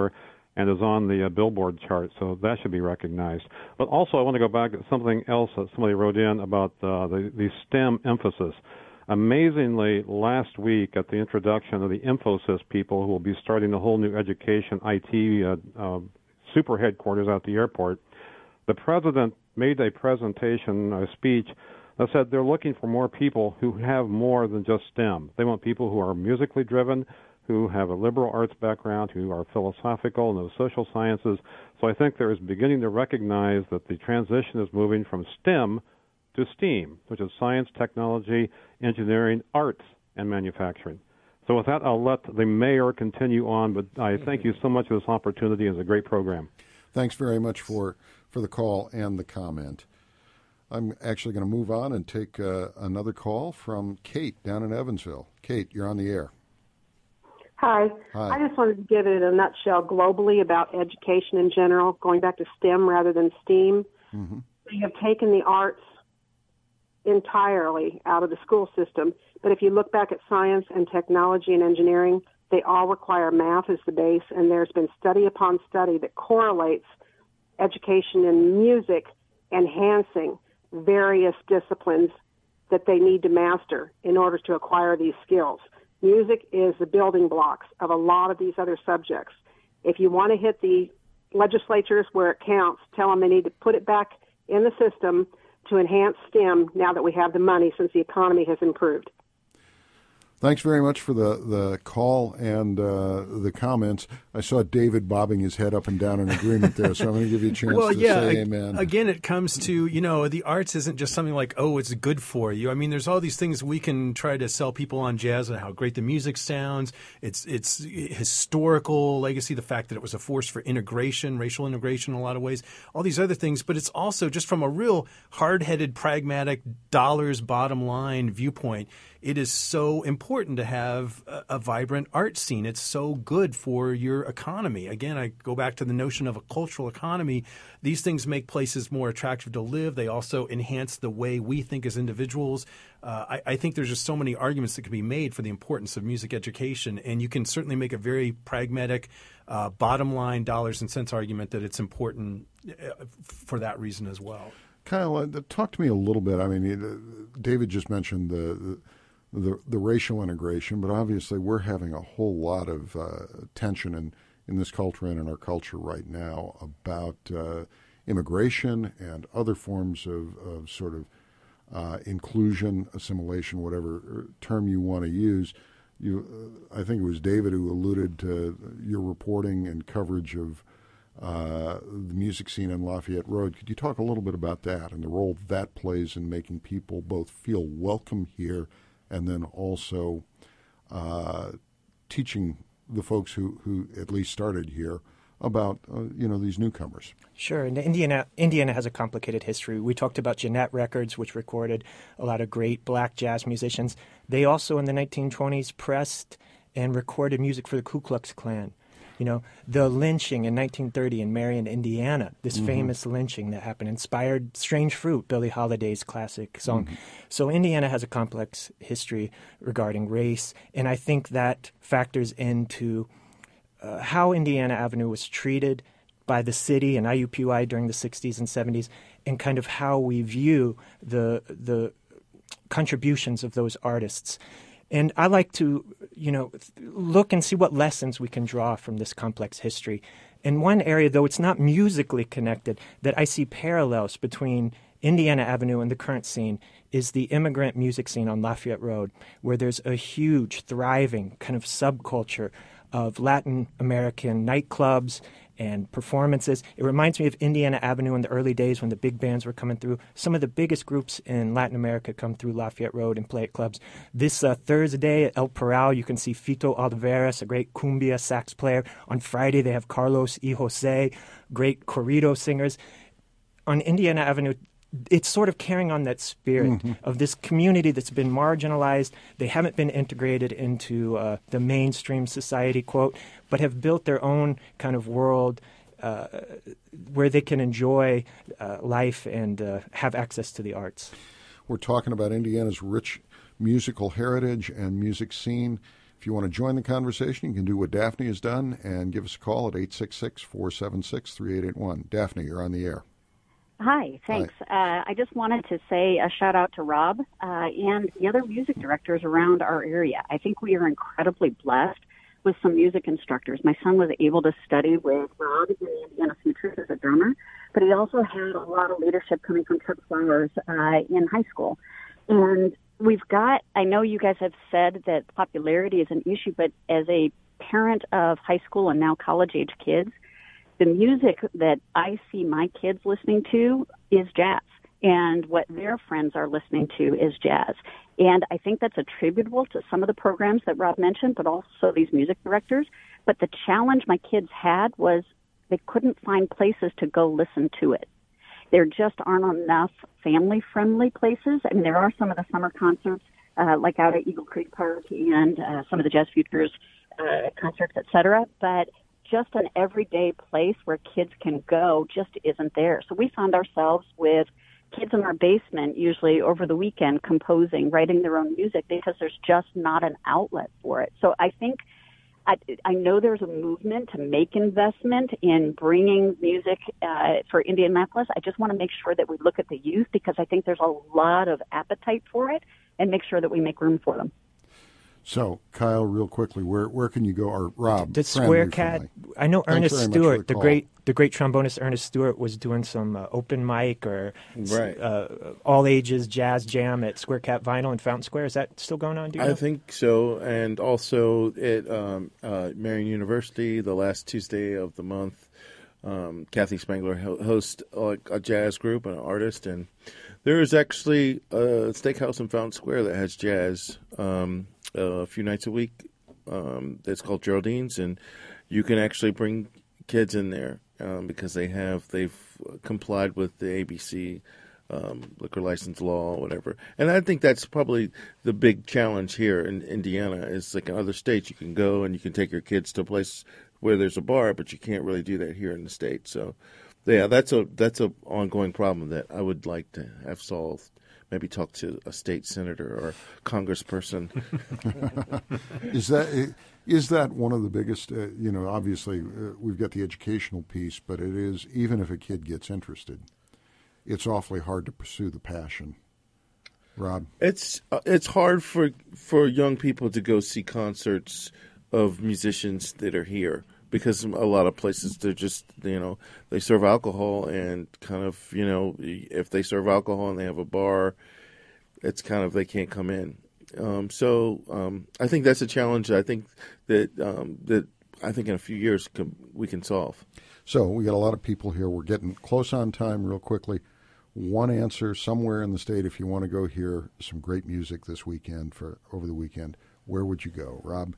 and is on the uh, Billboard chart, so that should be recognized. But also, I want to go back to something else that somebody wrote in about uh, the, the STEM emphasis. Amazingly, last week at the introduction of the Infosys people who will be starting the whole new education I T uh, uh, super headquarters at the airport, the president made a presentation, a speech, that said they're looking for more people who have more than just STEM. They want people who are musically driven, who have a liberal arts background, who are philosophical and the social sciences. So I think there is beginning to recognize that the transition is moving from STEM to STEAM, which is science, technology, engineering, arts, and manufacturing. So with that, I'll let the mayor continue on, but I thank you so much for this opportunity. It's a great program. Thanks very much for, for the call and the comment. I'm actually going to move on and take uh, another call from Kate down in Evansville. Kate, you're on the air. Hi. Hi. I just wanted to give it in a nutshell globally about education in general, going back to STEM rather than STEAM. Mm-hmm. They have taken the arts entirely out of the school system, but if you look back at science and technology and engineering, they all require math as the base, and there's been study upon study that correlates education in music enhancing various disciplines that they need to master in order to acquire these skills. Music is the building blocks of a lot of these other subjects. If you want to hit the legislatures where it counts, tell them they need to put it back in the system to enhance STEM now that we have the money since the economy has improved. Thanks very much for the, the call and uh, the comments. I saw David bobbing his head up and down in agreement there, so I'm going to give you a chance well, to yeah, say ag- amen. Again, it comes to, you know, the arts isn't just something like, oh, it's good for you. I mean, there's all these things we can try to sell people on jazz and how great the music sounds. It's it's historical legacy, the fact that it was a force for integration, racial integration in a lot of ways, all these other things. But it's also just from a real hard-headed, pragmatic, dollars bottom line viewpoint, it is so important to have a, a vibrant art scene. It's so good for your economy. Again, I go back to the notion of a cultural economy. These things make places more attractive to live. They also enhance the way we think as individuals. Uh, I, I think there's just so many arguments that can be made for the importance of music education, and you can certainly make a very pragmatic, uh, bottom line dollars and cents argument that it's important for that reason as well. Kyle, uh, talk to me a little bit. I mean, uh, David just mentioned the, the The, the racial integration, but obviously we're having a whole lot of uh, tension in, in this culture and in our culture right now about uh, immigration and other forms of, of sort of uh, inclusion, assimilation, whatever term you want to use. You, uh, I think it was David who alluded to your reporting and coverage of uh, the music scene on Lafayette Road. Could you talk a little bit about that and the role that plays in making people both feel welcome here and then also uh, teaching the folks who, who at least started here about, uh, you know, these newcomers? Sure. And Indiana, Indiana has a complicated history. We talked about Jeanette Records, which recorded a lot of great black jazz musicians. They also, in the nineteen twenties, pressed and recorded music for the Ku Klux Klan. You know, the lynching in nineteen thirty in Marion, Indiana, this mm-hmm. famous lynching that happened, inspired Strange Fruit, Billie Holiday's classic song. Mm-hmm. So Indiana has a complex history regarding race, and I think that factors into uh, how Indiana Avenue was treated by the city and I U P U I during the sixties and seventies, and kind of how we view the the contributions of those artists. And I like to, you know, look and see what lessons we can draw from this complex history. In one area, though it's not musically connected, that I see parallels between Indiana Avenue and the current scene is the immigrant music scene on Lafayette Road, where there's a huge, thriving kind of subculture of Latin American nightclubs and performances. It reminds me of Indiana Avenue in the early days when the big bands were coming through. Some of the biggest groups in Latin America come through Lafayette Road and play at clubs. This uh, Thursday at El Parral, you can see Fito Oliveras, a great cumbia sax player. On Friday, they have Carlos y Jose, great corrido singers. On Indiana Avenue, it's sort of carrying on that spirit mm-hmm. of this community that's been marginalized. They haven't been integrated into uh, the mainstream society, quote, but have built their own kind of world uh, where they can enjoy uh, life and uh, have access to the arts. We're talking about Indiana's rich musical heritage and music scene. If you want to join the conversation, you can do what Daphne has done and give us a call at eight six six, four seven six, three eight eight one. Daphne, you're on the air. Hi, thanks. Hi. Uh, I just wanted to say a shout out to Rob uh, and the other music directors around our area. I think we are incredibly blessed with some music instructors. My son was able to study with Rob in the Indiana Futures as a drummer, but he also had a lot of leadership coming from Chuck Flowers uh, in high school. And we've got, I know you guys have said that popularity is an issue, but as a parent of high school and now college-age kids, the music that I see my kids listening to is jazz, and what their friends are listening to is jazz. And I think that's attributable to some of the programs that Rob mentioned, but also these music directors. But the challenge my kids had was they couldn't find places to go listen to it. There just aren't enough family-friendly places. I mean, there are some of the summer concerts, uh, like out at Eagle Creek Park and uh, some of the Jazz Futures uh, concerts, et cetera, but just an everyday place where kids can go just isn't there. So we found ourselves with kids in our basement, usually over the weekend, composing, writing their own music because there's just not an outlet for it. So I think I, I know there's a movement to make investment in bringing music uh, for Indianapolis. I just want to make sure that we look at the youth because I think there's a lot of appetite for it and make sure that we make room for them. So, Kyle, real quickly, where where can you go? Or Rob, the Square Cat. I know Ernest Stewart, the, the great the great trombonist Ernest Stewart, was doing some uh, open mic or right. uh, all ages jazz jam at Square Cat Vinyl in Fountain Square. Is that still going on? Do you know? I think so, and also at um, uh, Marian University, the last Tuesday of the month, um, Kathy Spangler hosts uh, a jazz group, an artist, and there is actually a steakhouse in Fountain Square that has jazz. Um, Uh, a few nights a week. Um, it's called Geraldine's, and you can actually bring kids in there um, because they have they've complied with the A B C um, liquor license law, or whatever. And I think that's probably the big challenge here in Indiana. Is like in other states, you can go and you can take your kids to a place where there's a bar, but you can't really do that here in the state. So, yeah, that's a that's a ongoing problem that I would like to have solved. Maybe talk to a state senator or congressperson. is that is that one of the biggest? Uh, you know, obviously uh, we've got the educational piece, but it is even if a kid gets interested, it's awfully hard to pursue the passion. Rob, it's uh, it's hard for for young people to go see concerts of musicians that are here. Because a lot of places, they're just, you know, they serve alcohol and kind of, you know, if they serve alcohol and they have a bar, it's kind of, they can't come in. Um, so um, I think that's a challenge I think that, um, that I think in a few years can, we can solve. So we got a lot of people here. We're getting close on time real quickly. One answer somewhere in the state, if you want to go hear some great music this weekend for over the weekend, where would you go, Rob?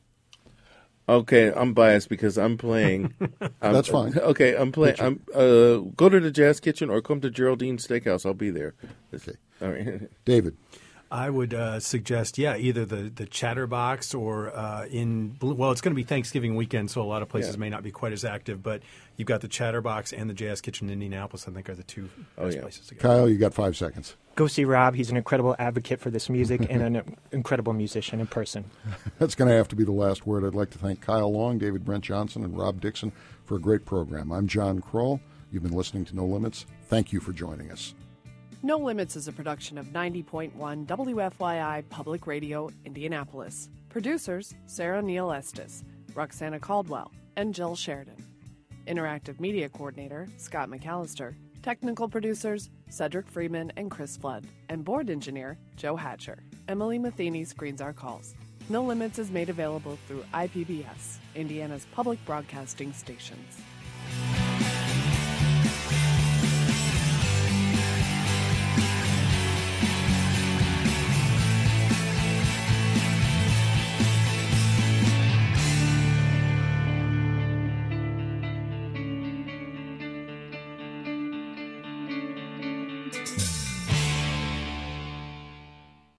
Okay, I'm biased because I'm playing. I'm, That's fine. Okay, I'm playing. I'm uh, go to the Jazz Kitchen or come to Geraldine's Steakhouse. I'll be there. Okay, all right. David. I would uh, suggest, yeah, either the, the Chatterbox or uh, in – well, it's going to be Thanksgiving weekend, so a lot of places yeah. may not be quite as active. But you've got the Chatterbox and the Jazz Kitchen in Indianapolis, I think, are the two oh, best yeah. places to go. Kyle, you got five seconds. Go see Rob. He's an incredible advocate for this music and an incredible musician in person. That's going to have to be the last word. I'd like to thank Kyle Long, David Brent Johnson, and Rob Dixon for a great program. I'm John Kroll. You've been listening to No Limits. Thank you for joining us. No Limits is a production of ninety point one W F Y I Public Radio, Indianapolis. Producers, Sarah Neal Estes, Roxana Caldwell, and Jill Sheridan. Interactive Media Coordinator, Scott McAllister. Technical producers, Cedric Freeman and Chris Flood. And Board Engineer, Joe Hatcher. Emily Matheny screens our calls. No Limits is made available through I P B S, Indiana's public broadcasting stations.